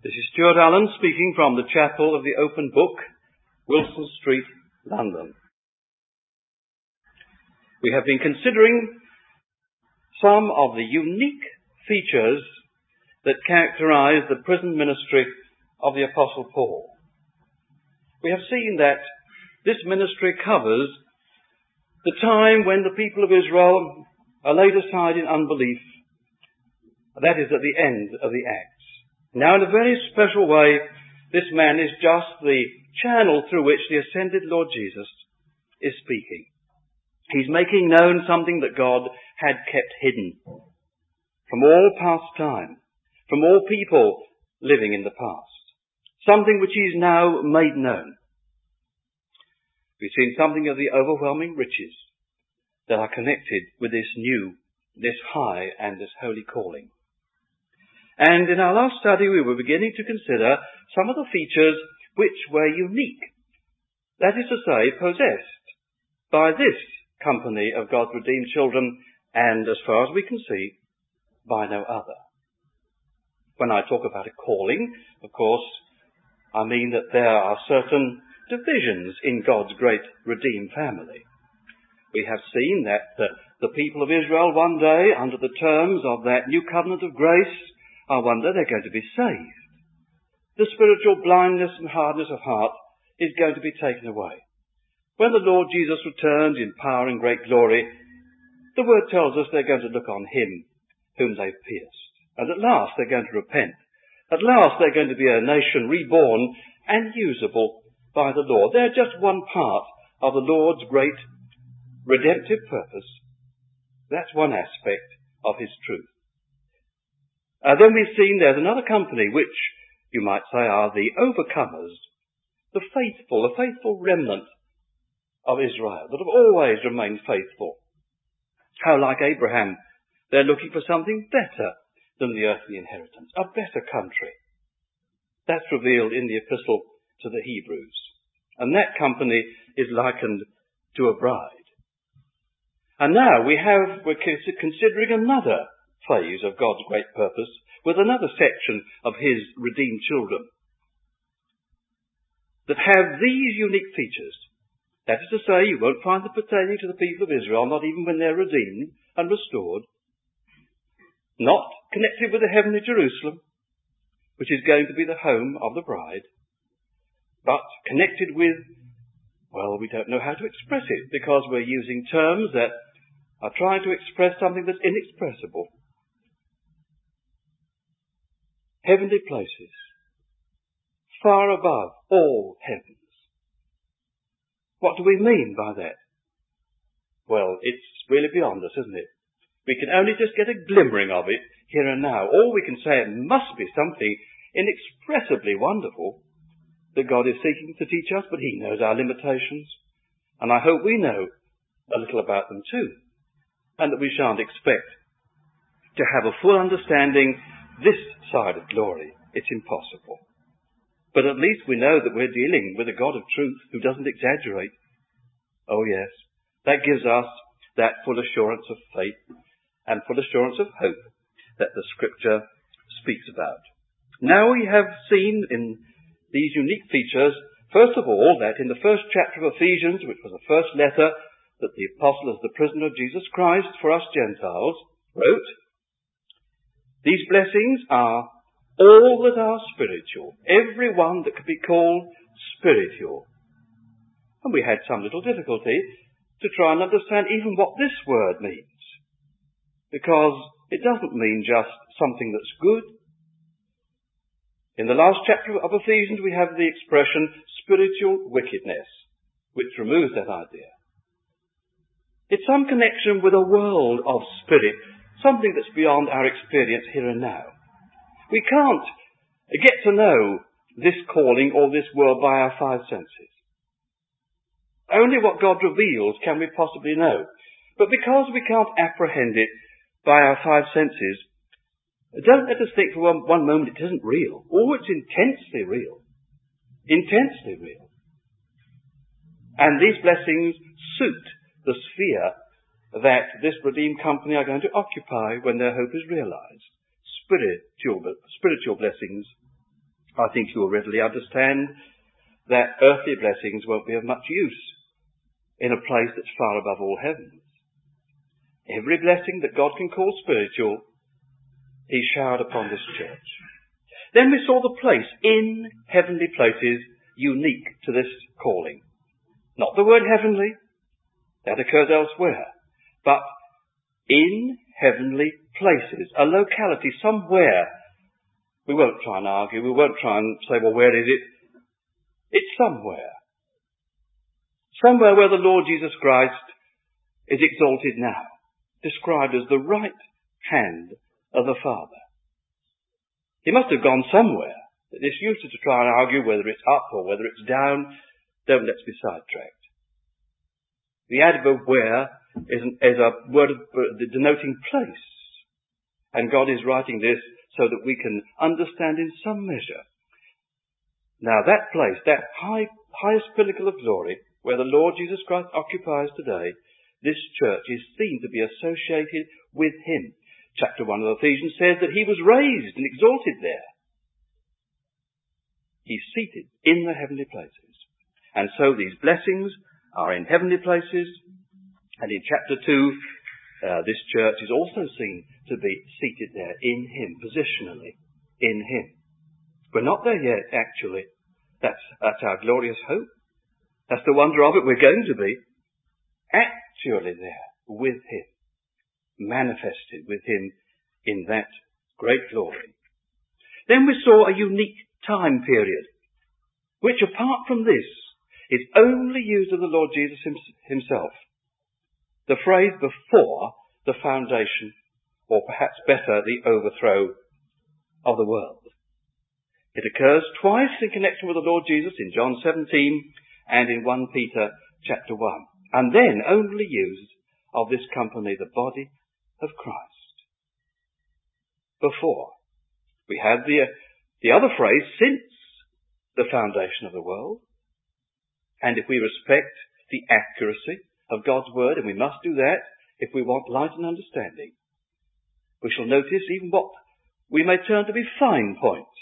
This is Stuart Allen speaking from the Chapel of the Open Book, Wilson Street, London. We have been considering some of the unique features that characterize the prison ministry of the Apostle Paul. We have seen that this ministry covers the time when the people of Israel are laid aside in unbelief. That is at the end of the Acts. Now, in a very special way, this man is just the channel through which the ascended Lord Jesus is speaking. He's making known something that God had kept hidden from all past time, from all people living in the past. Something which he's now made known. We've seen something of the overwhelming riches that are connected with this high and this holy calling. And in our last study we were beginning to consider some of the features which were unique, that is to say, possessed by this company of God's redeemed children, and as far as we can see, by no other. When I talk about a calling, of course, I mean that there are certain divisions in God's great redeemed family. We have seen that the people of Israel one day, under the terms of that new covenant of grace, are one day they're going to be saved. The spiritual blindness and hardness of heart is going to be taken away. When the Lord Jesus returns in power and great glory, the word tells us they're going to look on him whom they've pierced. And at last they're going to repent. At last they're going to be a nation reborn and usable by the Lord. They're just one part of the Lord's great redemptive purpose. That's one aspect of his truth. Then we've seen there's another company which you might say are the overcomers, the faithful remnant of Israel that have always remained faithful. How like Abraham, they're looking for something better than the earthly inheritance, a better country. That's revealed in the epistle to the Hebrews. And that company is likened to a bride. And now we're considering another phase of God's great purpose with another section of his redeemed children that have these unique features. That is to say, you won't find them pertaining to the people of Israel, not even when they're redeemed and restored. Not connected with the heavenly Jerusalem, which is going to be the home of the bride, but connected with, well, we don't know how to express it because we're using terms that are trying to express something that's inexpressible. Heavenly places, far above all heavens. What do we mean by that? Well, it's really beyond us, isn't it? We can only just get a glimmering of it here and now. All we can say, it must be something inexpressibly wonderful that God is seeking to teach us, but he knows our limitations. And I hope we know a little about them too. And that we shan't expect to have a full understanding this side of glory. It's impossible. But at least we know that we're dealing with a God of truth who doesn't exaggerate. Oh yes, that gives us that full assurance of faith and full assurance of hope that the Scripture speaks about. Now we have seen in these unique features, first of all, that in the first chapter of Ephesians, which was the first letter that the apostle as the prisoner of Jesus Christ for us Gentiles wrote, these blessings are all that are spiritual, every one that could be called spiritual. And we had some little difficulty to try and understand even what this word means, because it doesn't mean just something that's good. In the last chapter of Ephesians we have the expression spiritual wickedness, which removes that idea. It's some connection with a world of spirit, something that's beyond our experience here and now. We can't get to know this calling or this world by our five senses. Only what God reveals can we possibly know. But because we can't apprehend it by our five senses, don't let us think for one moment it isn't real. Oh, it's intensely real. Intensely real. And these blessings suit the sphere that this redeemed company are going to occupy when their hope is realized. Spiritual blessings I think you will readily understand that earthly blessings won't be of much use in a place that's far above all heavens. Every blessing that God can call spiritual, he showered upon this church. Then we saw the place in heavenly places unique to this calling. Not the word heavenly, that occurs elsewhere, but in heavenly places, a locality somewhere. We won't try and argue, we won't try and say, well, where is it? It's somewhere. Somewhere where the Lord Jesus Christ is exalted now, described as the right hand of the Father. He must have gone somewhere. It's useless to try and argue whether it's up or whether it's down. Don't let's be sidetracked. The adverb where is a word denoting place. And God is writing this so that we can understand in some measure. Now that place, that highest pinnacle of glory, where the Lord Jesus Christ occupies today, this church is seen to be associated with him. Chapter 1 of Ephesians says that he was raised and exalted there. He's seated in the heavenly places. And so these blessings are in heavenly places. And in chapter 2, this church is also seen to be seated there in him, positionally, in him. We're not there yet, actually. That's our glorious hope. That's the wonder of it. We're going to be actually there with him, manifested with him in that great glory. Then we saw a unique time period, which apart from this, is only used of the Lord Jesus himself. The phrase before the foundation, or perhaps better, the overthrow of the world. It occurs twice in connection with the Lord Jesus in John 17 and in 1 Peter chapter 1. And then only used of this company, the body of Christ. Before. We have the other phrase, since the foundation of the world. And if we respect the accuracy of God's word, and we must do that if we want light and understanding, we shall notice even what we may term to be fine points.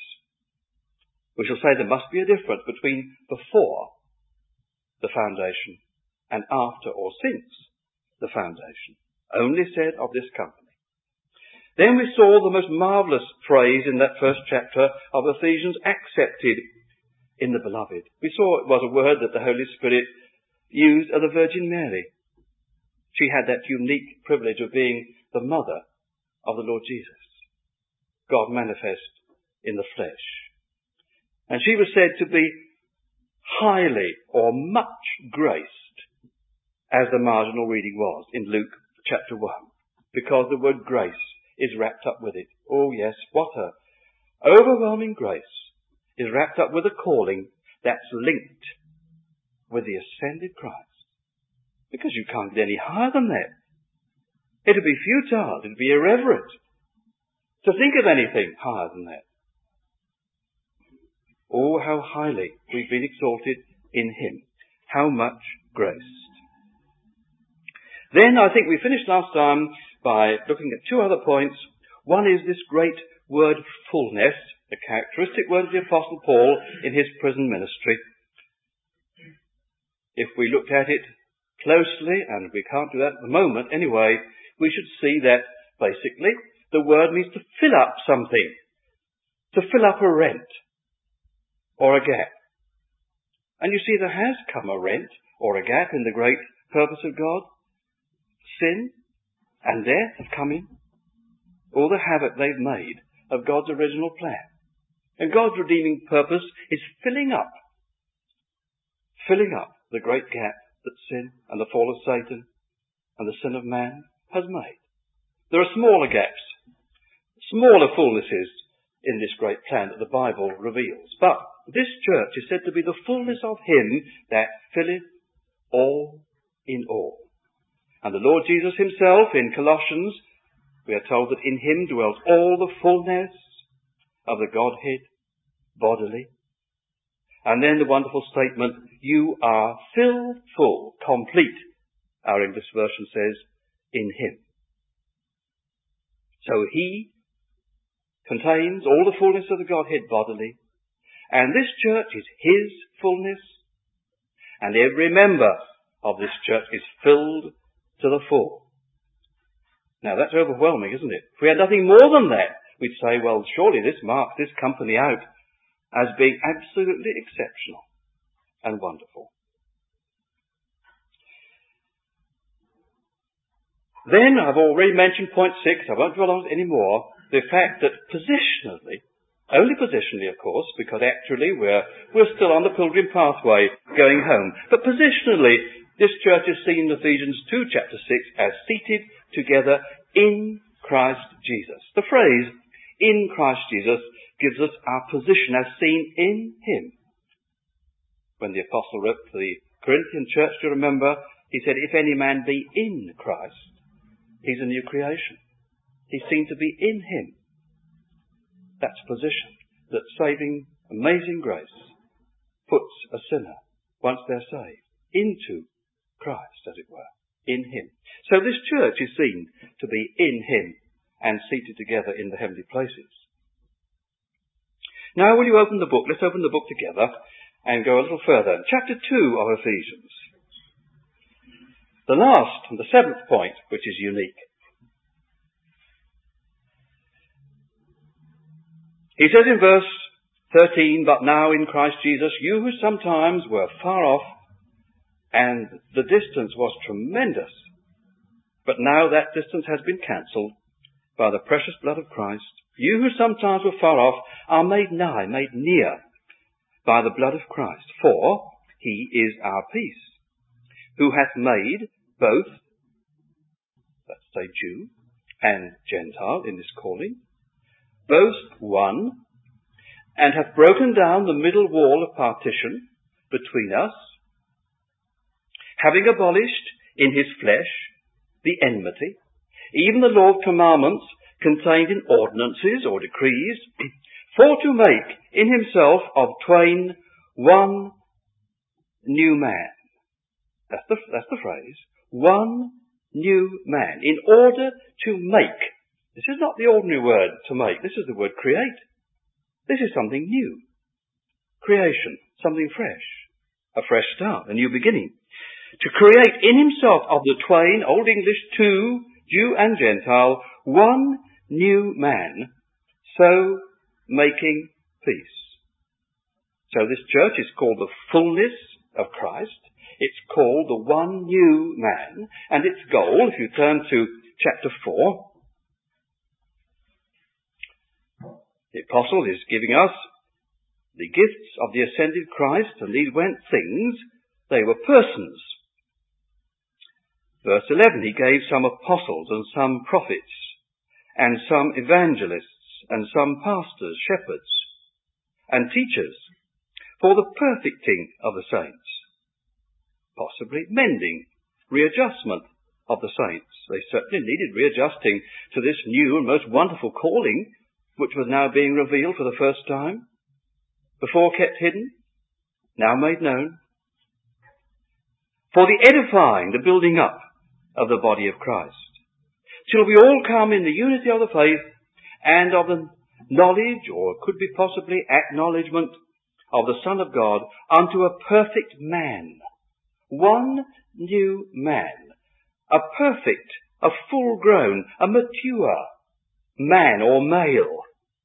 We shall say there must be a difference between before the foundation and after or since the foundation, only said of this company. Then we saw the most marvellous phrase in that first chapter of Ephesians, accepted in the beloved. We saw it was a word that the Holy Spirit used of the Virgin Mary. She had that unique privilege of being the mother of the Lord Jesus, God manifest in the flesh. And she was said to be highly or much graced, as the marginal reading was in Luke chapter 1, because the word grace is wrapped up with it. Oh yes, what a overwhelming grace is wrapped up with a calling that's linked with the ascended Christ. Because you can't get any higher than that. It would be futile, it would be irreverent to think of anything higher than that. Oh, how highly we've been exalted in him. How much grace. Then I think we finished last time by looking at two other points. One is this great word fullness, a characteristic word of the Apostle Paul in his prison ministry. If we looked at it closely, and we can't do that at the moment anyway, we should see that basically the word means to fill up something, to fill up a rent or a gap. And you see there has come a rent or a gap in the great purpose of God. Sin and death have come in. All the havoc they've made of God's original plan. And God's redeeming purpose is filling up the great gap that sin and the fall of Satan and the sin of man has made. There are smaller gaps, smaller fullnesses in this great plan that the Bible reveals. But this church is said to be the fullness of him that filleth all in all. And the Lord Jesus himself in Colossians, we are told that in him dwells all the fullness of the Godhead bodily. And then the wonderful statement, you are filled full, complete, our English version says, in him. So he contains all the fullness of the Godhead bodily, And this church is his fullness, and every member of this church is filled to the full. Now that's overwhelming, isn't it? If we had nothing more than that, we'd say, well, surely this marks this company out as being absolutely exceptional and wonderful. Then, I've already mentioned point 6, I won't dwell on it anymore, the fact that positionally, only positionally of course, because actually we're still on the pilgrim pathway going home, but positionally, this church is seen in Ephesians 2 chapter 6 as seated together in Christ Jesus. The phrase, in Christ Jesus, gives us our position as seen in him. When the apostle wrote to the Corinthian church, do you remember, he said, if any man be in Christ, he's a new creation. He's seen to be in him. That's position. That saving, amazing grace puts a sinner, once they're saved, into Christ, as it were, in him. So this church is seen to be in him and seated together in the heavenly places. Now, will you open the book? Let's open the book together and go a little further. Chapter 2 of Ephesians. The last, and the 7th point, which is unique. He says in verse 13, but now in Christ Jesus, you who sometimes were far off, and the distance was tremendous, but now that distance has been cancelled by the precious blood of Christ. You who sometimes were far off are made nigh, made near by the blood of Christ. For he is our peace, who hath made both, let's say Jew and Gentile in this calling, both one, and hath broken down the middle wall of partition between us, having abolished in his flesh the enmity, even the law of commandments contained in ordinances or decrees, for to make in himself of twain one new man. That's the phrase. One new man. In order to make. This is not the ordinary word to make. This is the word create. This is something new. Creation. Something fresh. A fresh start. A new beginning. To create in himself of the twain, Old English, two, Jew and Gentile, one new man, so making peace. So this church is called the fullness of Christ. It's called the one new man. And its goal, if you turn to chapter 4, the apostle is giving us the gifts of the ascended Christ, and these weren't things, they were persons. Verse 11, he gave some apostles and some prophets and some evangelists and some pastors, shepherds and teachers for the perfecting of the saints, possibly mending, readjustment of the saints. They certainly needed readjusting to this new and most wonderful calling which was now being revealed for the first time, before kept hidden, now made known, for the edifying, the building up of the body of Christ, till we all come in the unity of the faith and of the knowledge, or could be possibly acknowledgement, of the Son of God, unto a perfect man. One new man. A perfect, a full-grown, a mature man or male.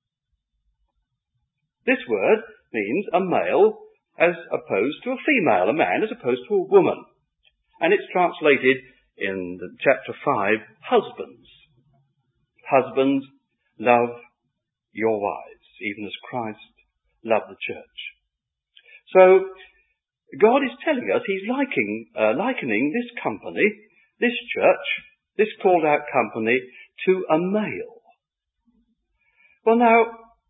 This word means a male as opposed to a female, a man as opposed to a woman. And it's translated in chapter 5, husbands. Husbands, love your wives, even as Christ loved the church. So, God is telling us he's likening this company, this church, this called out company, to a male. Well now,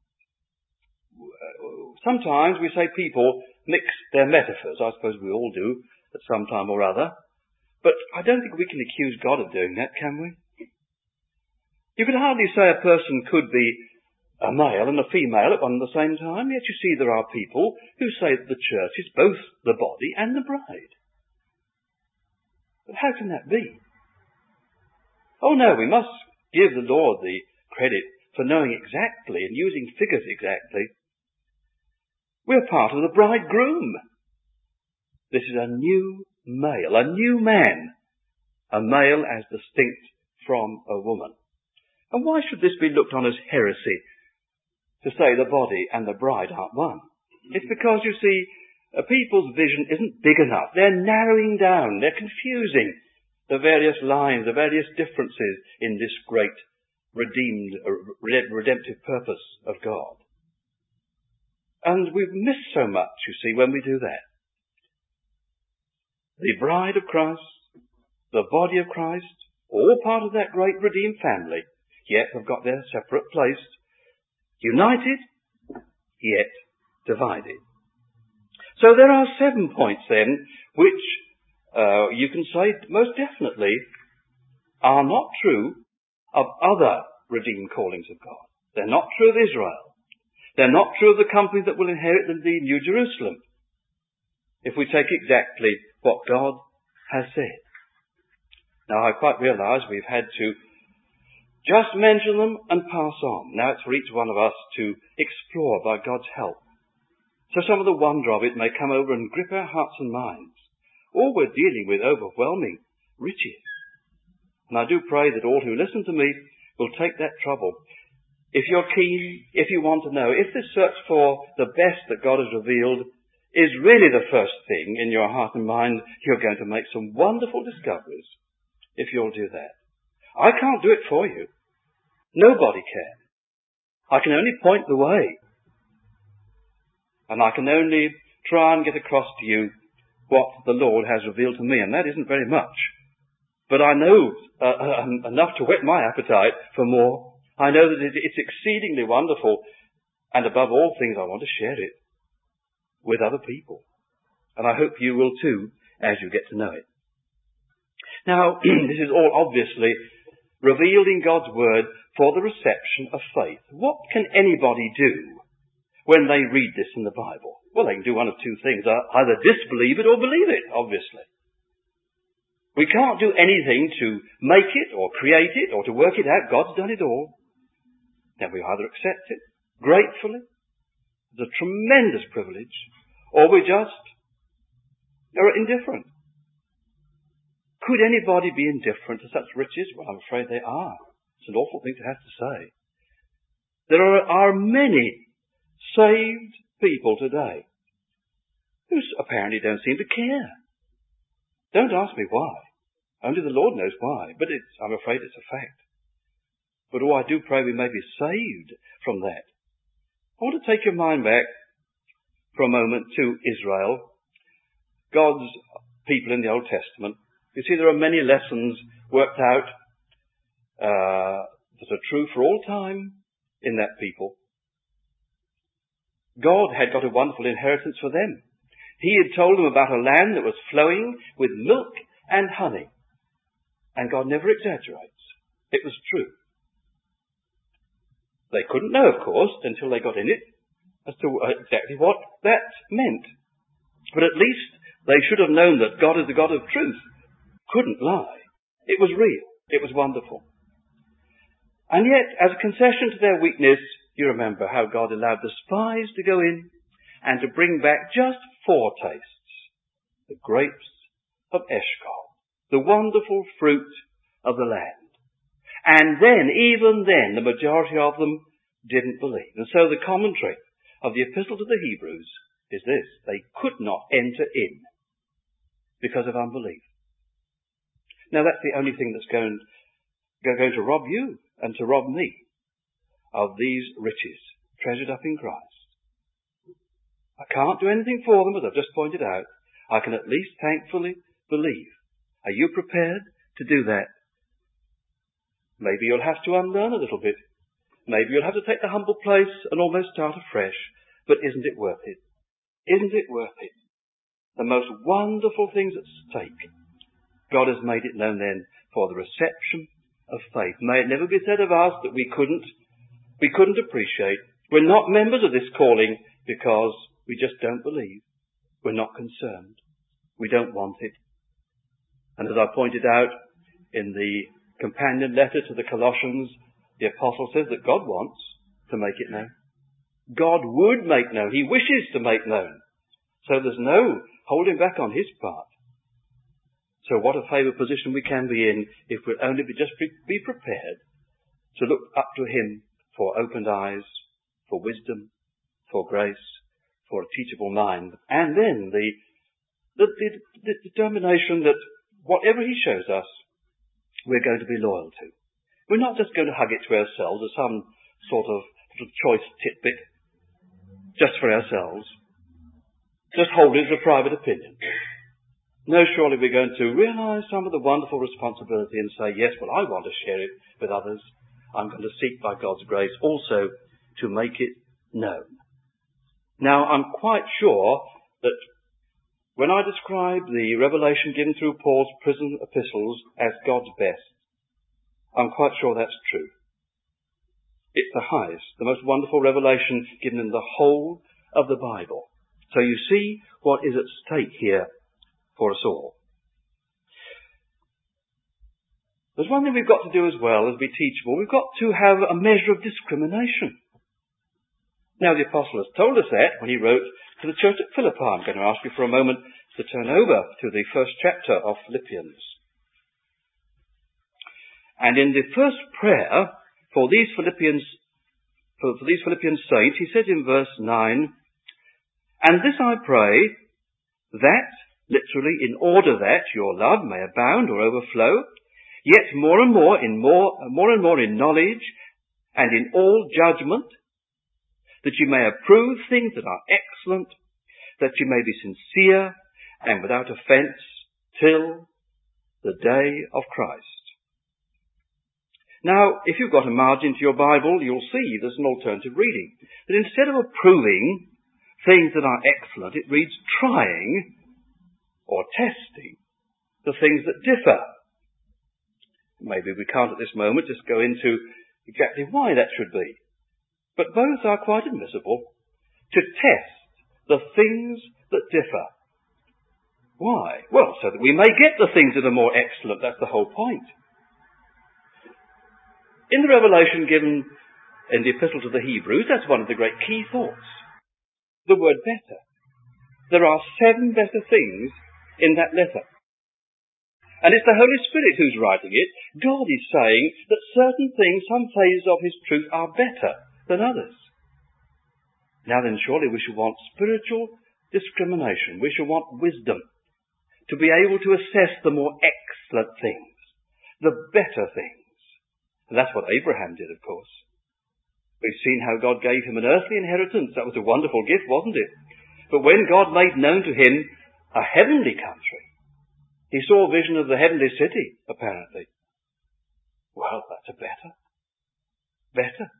sometimes we say people mix their metaphors. I suppose we all do at some time or other. But I don't think we can accuse God of doing that, can we? You could hardly say a person could be a male and a female at one and the same time, yet you see there are people who say that the church is both the body and the bride. But how can that be? Oh no, we must give the Lord the credit for knowing exactly and using figures exactly. We're part of the bridegroom. This is a new male, a new man, a male as distinct from a woman. And why should this be looked on as heresy, to say the body and the bride aren't one? It's because, you see, people's vision isn't big enough. They're narrowing down, they're confusing the various lines, the various differences in this great redemptive purpose of God. And we've missed so much, you see, when we do that. The bride of Christ, the body of Christ, all part of that great redeemed family, yet have got their separate place, united, yet divided. So there are 7 points then, which you can say most definitely are not true of other redeemed callings of God. They're not true of Israel. They're not true of the company that will inherit the New Jerusalem, if we take exactly what God has said. Now, I quite realise we've had to just mention them and pass on. Now it's for each one of us to explore by God's help. So some of the wonder of it may come over and grip our hearts and minds. Or we're dealing with overwhelming riches. And I do pray that all who listen to me will take that trouble. If you're keen, if you want to know, if this search for the best that God has revealed is really the first thing in your heart and mind, you're going to make some wonderful discoveries if you'll do that. I can't do it for you. Nobody can. I can only point the way. And I can only try and get across to you what the Lord has revealed to me, and that isn't very much. But I know enough to whet my appetite for more. I know that it's exceedingly wonderful, and above all things I want to share it with other people. And I hope you will too, as you get to know it. Now, this is all obviously revealed in God's Word for the reception of faith. What can anybody do when they read this in the Bible? Well, they can do one of two things. Either disbelieve it or believe it, obviously. We can't do anything to make it or create it or to work it out. God's done it all. Now we either accept it gratefully, it's a tremendous privilege, or we just are indifferent. Could anybody be indifferent to such riches? Well, I'm afraid they are. It's an awful thing to have to say. There are many saved people today who apparently don't seem to care. Don't ask me why. Only the Lord knows why. But I'm afraid it's a fact. But I do pray we may be saved from that. I want to take your mind back for a moment to Israel, God's people in the Old Testament. You see, there are many lessons worked out that are true for all time in that people. God had got a wonderful inheritance for them. He had told them about a land that was flowing with milk and honey. And God never exaggerates. It was true. They couldn't know, of course, until they got in it, as to exactly what that meant. But at least they should have known that God is the God of truth. Couldn't lie. It was real. It was wonderful. And yet, as a concession to their weakness, you remember how God allowed the spies to go in and to bring back just 4 tastes. The grapes of Eshcol, the wonderful fruit of the land. And then, even then, the majority of them didn't believe. And so the commentary of the Epistle to the Hebrews is this: they could not enter in because of unbelief. Now that's the only thing that's going to rob you and to rob me of these riches treasured up in Christ. I can't do anything for them, as I've just pointed out. I can at least thankfully believe. Are you prepared to do that? Maybe you'll have to unlearn a little bit. Maybe you'll have to take the humble place and almost start afresh. But isn't it worth it? Isn't it worth it? The most wonderful things at stake. God has made it known then for the reception of faith. May it never be said of us that we couldn't appreciate. We're not members of this calling because we just don't believe. We're not concerned. We don't want it. And as I pointed out in the companion letter to the Colossians, the apostle says that God wants to make it known. God would make known. He wishes to make known. So there's no holding back on his part. So what a favoured position we can be in if we'll only be prepared to look up to him for opened eyes, for wisdom, for grace, for a teachable mind, and then the determination that whatever he shows us, we're going to be loyal to. We're not just going to hug it to ourselves as some sort of little choice tidbit just for ourselves. Just hold it as a private opinion. No, surely we're going to realise some of the wonderful responsibility and say, yes, well, I want to share it with others. I'm going to seek by God's grace also to make it known. Now, I'm quite sure that when I describe the revelation given through Paul's prison epistles as God's best, I'm quite sure that's true. It's the highest, the most wonderful revelation given in the whole of the Bible. So you see what is at stake here for us all. There's one thing we've got to do as well as be teachable. We've got to have a measure of discrimination. Now, the apostle has told us that when he wrote to the church at Philippi. I'm going to ask you for a moment to turn over to the first chapter of Philippians. And in the first prayer for these Philippians saints, he said in verse 9, "And this I pray, that," literally, "in order that your love may abound or overflow, yet more and more in knowledge and in all judgment, that you may approve things that are excellent, that you may be sincere and without offence till the day of Christ." Now, if you've got a margin to your Bible, you'll see there's an alternative reading. That instead of approving things that are excellent, it reads trying or testing the things that differ. Maybe we can't at this moment just go into exactly why that should be. But both are quite admissible. To test the things that differ. Why? Well, so that we may get the things that are more excellent. That's the whole point. In the revelation given in the Epistle to the Hebrews, that's one of the great key thoughts. The word better. There are 7 better things in that letter. And it's the Holy Spirit who's writing it. God is saying that certain things, some phases of his truth are better than others. Now then, surely we shall want spiritual discrimination. We shall want wisdom to be able to assess the more excellent things, the better things. And that's what Abraham did, of course. We've seen how God gave him an earthly inheritance. That was a wonderful gift, wasn't it? But when God made known to him a heavenly country, he saw a vision of the heavenly city, apparently. Well, that's a better.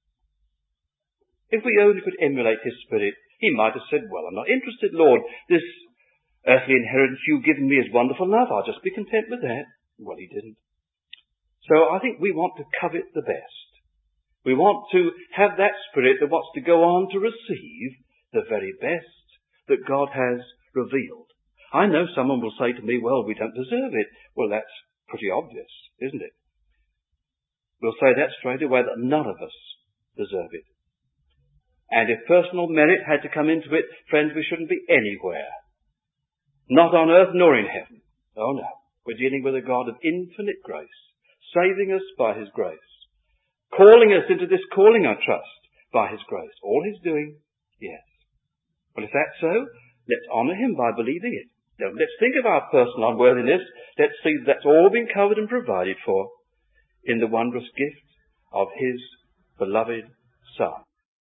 If we only could emulate his spirit, he might have said, well, I'm not interested, Lord. This earthly inheritance you've given me is wonderful enough. I'll just be content with that. Well, he didn't. So I think we want to covet the best. We want to have that spirit that wants to go on to receive the very best that God has revealed. I know someone will say to me, well, we don't deserve it. Well, that's pretty obvious, isn't it? We'll say that straight away, that none of us deserve it. And if personal merit had to come into it, friends, we shouldn't be anywhere. Not on earth nor in heaven. Oh no. We're dealing with a God of infinite grace, saving us by his grace, calling us into this calling, I trust, by his grace. All he's doing, yes. Well, if that's so, let's honour him by believing it. Now, let's think of our personal unworthiness. Let's see that's all been covered and provided for in the wondrous gift of his beloved Son.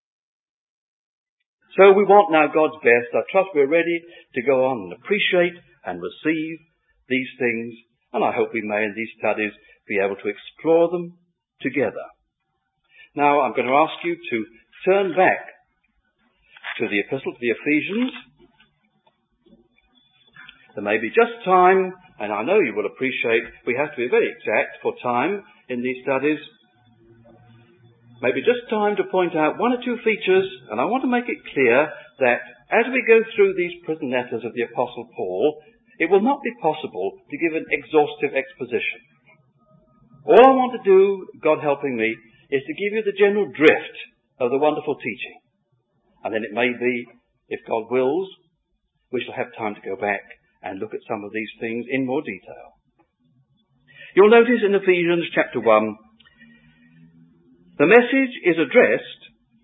So we want now God's best. I trust we're ready to go on and appreciate and receive these things, and I hope we may in these studies be able to explore them together. Now I'm going to ask you to turn back to the Epistle to the Ephesians. There may be just time, and I know you will appreciate we have to be very exact for time in these studies. Maybe just time to point out one or two features, and I want to make it clear that as we go through these prison letters of the Apostle Paul, it will not be possible to give an exhaustive exposition. All I want to do, God helping me, is to give you the general drift of the wonderful teaching. And then it may be, if God wills, we shall have time to go back and look at some of these things in more detail. You'll notice in Ephesians chapter 1, the message is addressed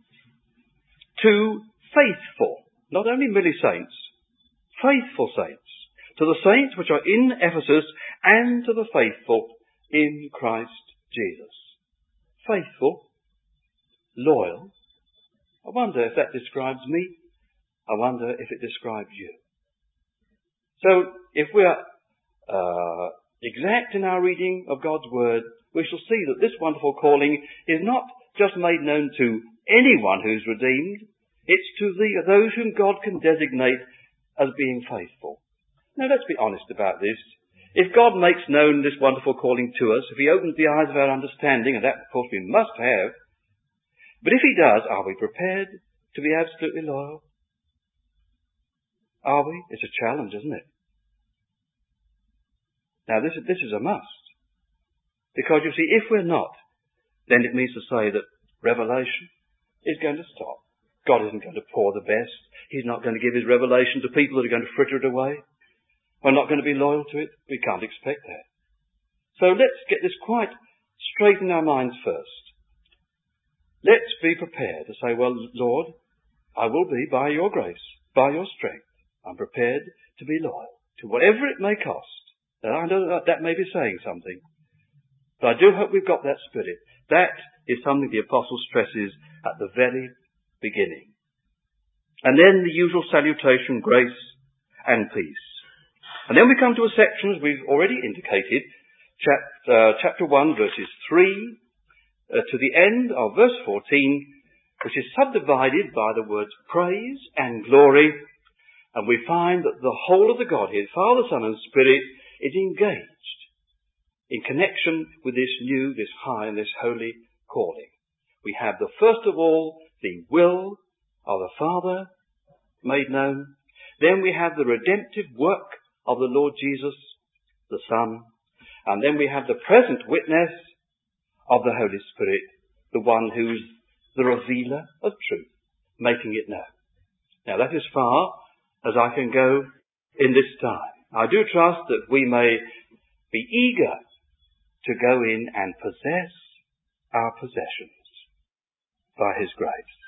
to faithful, not only merely saints, faithful saints, to the saints which are in Ephesus and to the faithful in Christ Jesus. Faithful, loyal. I wonder if that describes me. I wonder if it describes you. So, if we are exact in our reading of God's Word, we shall see that this wonderful calling is not just made known to anyone who's redeemed. It's to those whom God can designate as being faithful. Now, let's be honest about this. If God makes known this wonderful calling to us, if He opens the eyes of our understanding, and that, of course, we must have, but if He does, are we prepared to be absolutely loyal? Are we? It's a challenge, isn't it? Now, this is a must. Because, you see, if we're not, then it means to say that revelation is going to stop. God isn't going to pour the best. He's not going to give His revelation to people that are going to fritter it away. We're not going to be loyal to it. We can't expect that. So let's get this quite straight in our minds first. Let's be prepared to say, well, Lord, I will be, by your grace, by your strength, I'm prepared to be loyal to whatever it may cost. Now, I know that may be saying something, but I do hope we've got that spirit. That is something the apostle stresses at the very beginning. And then the usual salutation, grace and peace. And then we come to a section, as we've already indicated, chapter 1, verses 3 to the end of verse 14, which is subdivided by the words praise and glory. And we find that the whole of the Godhead, Father, Son and Spirit, is engaged in connection with this new, this high and this holy calling. We have first of all, the will of the Father made known. Then we have the redemptive work of the Lord Jesus, the Son. And then we have the present witness of the Holy Spirit, the one who's the revealer of truth, making it known. Now that is far as I can go in this time. I do trust that we may be eager to go in and possess our possessions by His grace.